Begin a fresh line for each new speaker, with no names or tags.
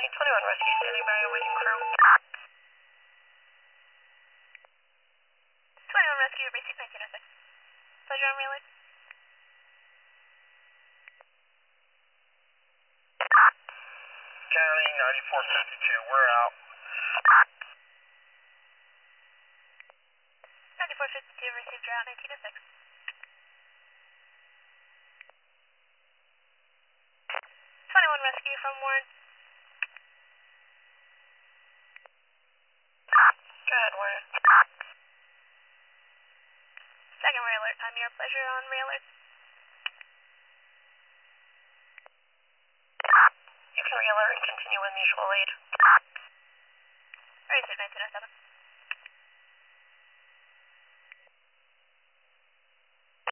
21 Rescue standing by awaiting crew. 21 Rescue, receive 1906. Pleasure on relay.
County 9452, we're out.
9452, received route 1906. 21 Rescue from Warren. Go ahead, Warren. Second ray alert, I'm your pleasure on ray alert. You can re-alert and continue with mutual aid. Receive 1907.